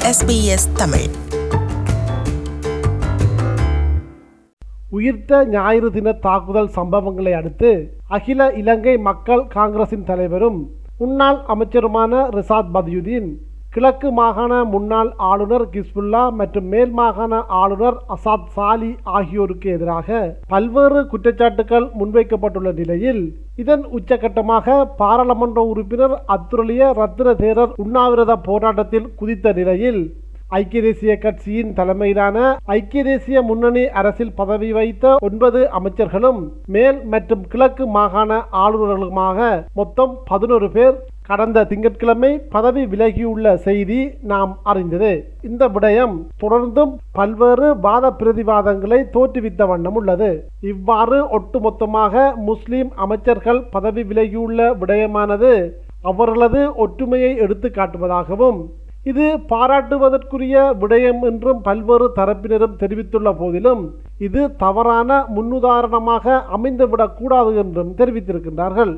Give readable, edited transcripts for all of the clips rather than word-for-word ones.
SBS Tamil. உயிர்த்த ஞாயிறு தின தாக்குதல் சம்பவங்களை அடுத்து அகில இலங்கை மக்கள் காங்கிரசின் தலைவரும் முன்னாள் அமைச்சருமான ரிசாத் பதியுதீன், கிழக்கு மாகாண முன்னாள் ஆளுநர் கிஸ்புல்லா மற்றும் மேல் மாகாண ஆளுநர் அசாத் சாலி ஆகியோருக்கு எதிராக பல்வேறு குற்றச்சாட்டுகள் முன்வைக்கப்பட்டுள்ள நிலையில் இதன் உச்சகட்டமாக பாராளுமன்ற உறுப்பினர் அத்துரலிய ரத்ன தேரர் உண்ணாவிரத போராட்டத்தில் குதித்த நிலையில் ஐக்கிய தேசிய கட்சியின் தலைமையிலான ஐக்கிய தேசிய முன்னணி அரசில் பதவி வைத்த 9 அமைச்சர்களும் மேல் மற்றும் கிழக்கு மாகாண ஆளுநர்களுமாக மொத்தம் 11 பேர் கடந்த திங்கட்கிழமை பதவி விலகியுள்ள செய்தி நாம் அறிந்தது. இந்த விடயம் தொடர்ந்தும் பல்வேறு வாத பிரதிவாதங்களை தோற்றுவித்த வண்ணம் உள்ளது. இவ்வாறு ஒட்டுமொத்தமாக முஸ்லிம் அமைச்சர்கள் பதவி விலகியுள்ள விடயமானது அவர்களது ஒற்றுமையை எடுத்து காட்டுவதாகவும் இது பாராட்டுவதற்குரிய விடயம் என்றும் பல்வேறு தரப்பினரும் தெரிவித்துள்ள போதிலும் இது தவறான முன்னுதாரணமாக அமைந்துவிடக்கூடாது என்றும் தெரிவித்திருக்கின்றார்கள்.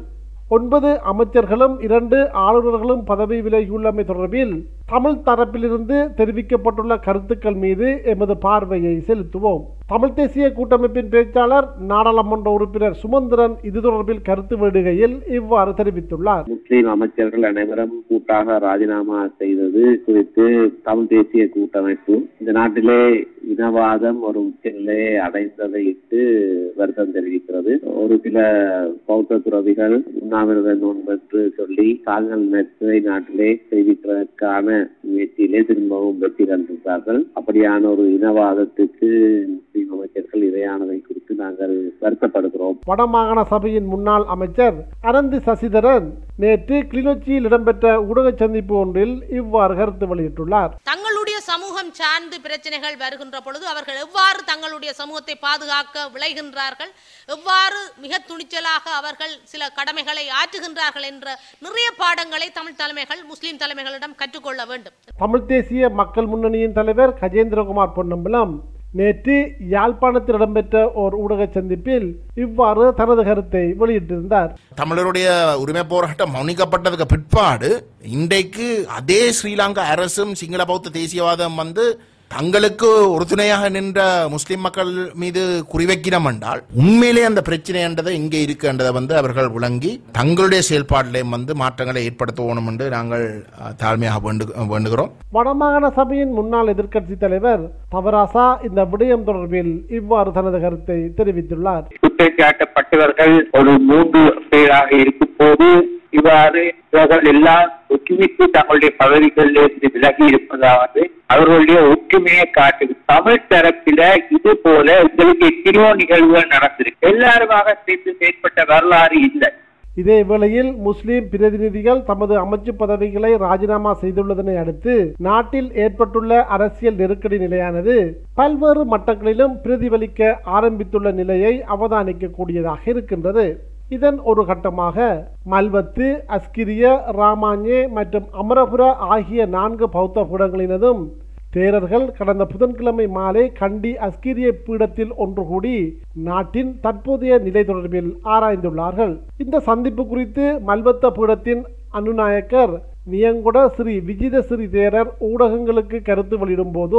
9 அமைச்சர்களும் 2 ஆளுநர்களும் பதவி விலகியுள்ளமை தொடர்பில் தமிழ் தரப்பிலிருந்து தெரிவிக்கப்பட்டுள்ள கருத்துக்கள் மீது எமது பார்வையை செலுத்துவோம். தமிழ் தேசிய கூட்டமைப்பின் பேச்சாளர் நாடாளுமன்ற உறுப்பினர் சுமந்திரன் இது தொடர்பில் கருத்து வெளியிடுகையில் இவ்வாறு தெரிவித்துள்ளார். முஸ்லிம் அமைச்சர்கள் அனைவரும் கூட்டாக ராஜினாமா செய்தது குறித்து தமிழ் தேசிய கூட்டமைப்பு இந்த நாட்டிலே இனவாதம் ஒரு உச்சநிலையை அடைந்ததை இட்டு வருத்தம் தெரிவிக்கிறது. ஒரு சில பௌத்த துறவிகள் உண்ணாவிரத நோன்பு என்று சொல்லி தாங்கள் நெற்றை நாட்டிலே செய்விப்பதற்கான முயற்சியிலே திரும்பவும் வெற்றி கண்டிருக்கிறார்கள். அப்படியான ஒரு இனவாதத்துக்கு முஸ்லிம் அமைச்சர்கள் இரையானதை குறித்து நாங்கள் வருத்தப்படுகிறோம். வடமாகாண சபையின் முன்னாள் அமைச்சர் அனந்தி சசிதரன் நேற்று கிளிநொச்சியில் இடம்பெற்ற ஊடக சந்திப்பு ஒன்றில் இவ்வாறு கருத்து வெளியிட்டுள்ளார். தங்களுடைய சமூகம் சார்ந்து பிரச்சனைகள் வருகின்ற பொழுது அவர்கள் எவ்வாறு தங்களுடைய சமூகத்தை பாதுகாக்க விளைகின்றார்கள், எவ்வாறு மிக துணிச்சலாக அவர்கள் சில கடமைகளை ஆற்றுகின்றார்கள் என்ற நிறைய பாடங்களை தமிழ் தலைமைகள் முஸ்லிம் தலைமைகளிடம் கற்றுக்கொள்ள வேண்டும். தமிழ் தேசிய மக்கள் முன்னணியின் தலைவர் கஜேந்திரகுமார் பொன்னம்பலம் நேற்று யாழ்ப்பாணத்தில் இடம்பெற்ற ஒரு ஊடக சந்திப்பில் இவ்வாறு தனது கருத்தை வெளியிட்டிருந்தார். தமிழருடைய உரிமை போராட்டம் மௌனிக்கப்பட்டதுக்கு பிற்பாடு இன்றைக்கு அதே ஸ்ரீலங்கா அரசும் சிங்கள பௌத்த தேசியவாதம் தங்களுக்கு ஒரு துணையாக நின்ற முஸ்லிம் மக்கள் மீது குறிவைக்கிறோம் என்றால் உண்மையிலே அந்த பிரச்சனை என்றதை இங்கே இருக்குன்றதை அவர்கள் விளங்கி தங்களுடைய செயல்பாட்டிலே மாற்றங்களை ஏற்படுத்தணும் என்று நாங்கள் தாழ்மையாக வேண்டுகிறோம். வடமாகாண சபையின் முன்னாள் எதிர்க்கட்சி தலைவர் தவராசா இந்த விடயம் தொடர்பில் இவ்வாறு தனது கருத்தை தெரிவித்துள்ளார். குற்றச்சாட்டப்பட்டவர்கள் ஒரு 3 பேராக இருக்கும் போது இவ்வாறு இவர்கள் எல்லாம் ஒற்றுமைக்கு தங்களுடைய பதவிகளிலிருந்து விலகி இருப்பதாவது அவர்களுடைய ஒற்றுமையை காட்டுது. தமிழ் தரப்பில இது போல எங்களுக்கு எத்தனையோ நிகழ்வுகள் நடந்திருக்கு. எல்லாருமாக சேர்ந்து செயற்பட்ட வரலாறு இல்லை. இதே வேளையில் முஸ்லிம் பிரதிநிதிகள் தமது அமைச்சு பதவிகளை ராஜினாமா செய்துள்ளதனை அடுத்து நாட்டில் ஏற்பட்டுள்ள அரசியல் நெருக்கடி நிலையானது பல்வேறு மட்டங்களிலும் பிரதிபலிக்க ஆரம்பித்துள்ள நிலையை அவதானிக்க கூடியதாக இருக்கின்றது. இதன் ஒரு கட்டமாக மல்வத்து, அஸ்கிரிய, ராமாஞ்சே மற்றும் அமரபுர ஆகிய 4 பௌத்த பீடங்களினதும் தேரர்கள் கடந்த புதன்கிழமை மாலை கண்டி அஸ்கிரிய பீடத்தில் ஒன்று கூடி நாட்டின் தற்போதைய நிலை தொடர்பில் ஆராய்ந்துள்ளார்கள். இந்த சந்திப்பு குறித்து மல்வத்த பீடத்தின் அனுநாயக்கர் நியங்குட ஸ்ரீ விஜித ஸ்ரீ தேரர் ஊடகங்களுக்கு கருத்து வெளியிடும் போது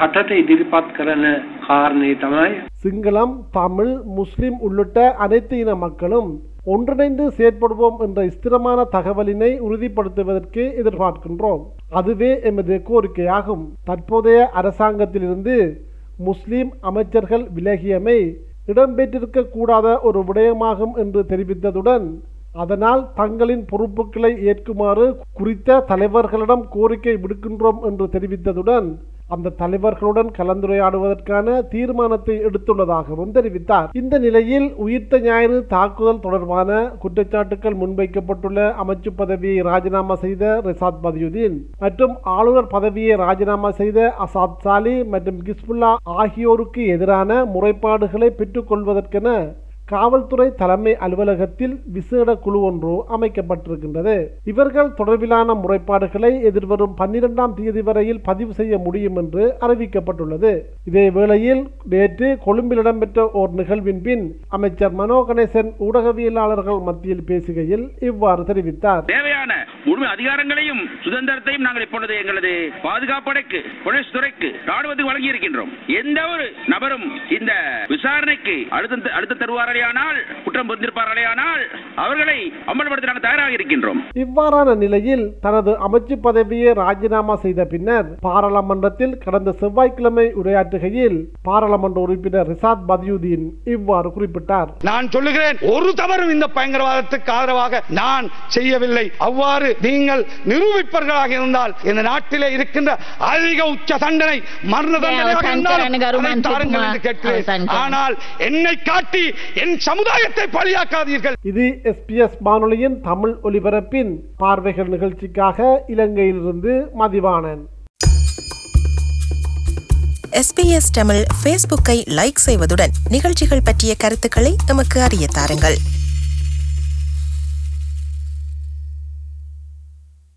சிங்களம், தமிழ், முஸ்லிம் உள்ளிட்ட அனைத்து இன மக்களும் ஒன்றிணைந்து செயற்படுவோம் என்ற ஸ்திரமான தகவலினை உறுதிப்படுத்துவதற்கு எதிர்பார்க்கின்றோம். அதுவே எமது கோரிக்கையாகும். தற்போதைய அரசாங்கத்திலிருந்து முஸ்லிம் அமைச்சர்கள் விலகியமை இடம்பெற்றிருக்க கூடாத ஒரு விடயமாகும் என்று தெரிவித்ததுடன் அதனால் தங்களின் பொறுப்புகளை ஏற்குமாறு குறித்த தலைவர்களிடம் கோரிக்கை விடுக்கின்றோம் என்று தெரிவித்ததுடன் அந்த தலைவர்களுடன் கலந்துரையாடுவதற்கான தீர்மானத்தை எடுத்துள்ளதாகவும் தெரிவித்தார். இந்த நிலையில் உயிர்த்த ஞாயிறு தாக்குதல் தொடர்பான குற்றச்சாட்டுகள் முன்வைக்கப்பட்டுள்ள அமைச்சு பதவியை ராஜினாமா செய்த ரிசாத் பதியுதீன் மற்றும் ஆளுநர் பதவியை ராஜினாமா செய்த அசாத் சாலி மற்றும் கிஸ்புல்லா ஆகியோருக்கு எதிரான முறைப்பாடுகளை பெற்றுக் கொள்வதற்கென காவல்துறை தலைமை அலுவலகத்தில் விசேட குழு ஒன்று அமைக்கப்பட்டிருக்கின்றது. இவர்கள் தொடர்பிலான முறைப்பாடுகளை எதிர்வரும் 12ஆம் தேதி வரையில் பதிவு செய்ய முடியும் என்று அறிவிக்கப்பட்டுள்ளது. இதே வேளையில் நேற்று கொழும்பில் இடம்பெற்ற ஓர் நிகழ்வின் பின் அமைச்சர் மனோ கணேசன் ஊடகவியலாளர்கள் மத்தியில் பேசுகையில் இவ்வாறு தெரிவித்தார். தேவையான முழு அதிகாரங்களையும் சுதந்திரத்தையும் நாங்கள் இப்பொழுது எங்களது பாதுகாப்படைக்கு, போலீஸ் துறைக்கு, ராணுவத்துக்கு வழங்கி இருக்கின்றோம். எந்த ஒரு நபரும் இந்த விசாரணைக்கு அடுத்த தருவார்களேயானால், குற்றம் புரிந்திருப்பார்களேயானால் அவர்களை அமல்படுத்த நாங்கள் தயாராக இருக்கின்றோம். இவ்வாறான நிலையில் தனது அமைச்சு பதவியை ராஜினாமா செய்த பின்னர் பாராளுமன்றத்தில் கடந்த செவ்வாய்க்கிழமை உரையாற்றுகையில் பாராளுமன்ற உறுப்பினர் ரிசாத் பதியுதீன் இவ்வாறு குறிப்பிட்டார். நான் சொல்லுகிறேன், ஒரு தவறும் இந்த பயங்கரவாதத்துக்கு ஆதரவாக நான் செய்யவில்லை. அவ்வாறு நீங்கள் நிரூபிப்பவர்களாக இருந்தால் இந்த நாட்டிலே இருக்கின்ற அதிக உச்ச தண்டனை, மரண தண்டனையாக இருந்தாலும் கேட்கிறேன். ஆனால் என்னை காட்டி என் சமுதாயத்தை பழியாக்காதீர்கள். இது SBS வானொலியின் தமிழ் ஒலிபரப்பின் பார்வைகள் நிகழ்ச்சிக்காக இலங்கையிலிருந்து மதிவாணன். SBS தமிழ் ஃபேஸ்புக்கை லைக் செய்வதுடன் நிகழ்ச்சிகள் பற்றிய கருத்துக்களை எமக்கு அறிய தாருங்கள்.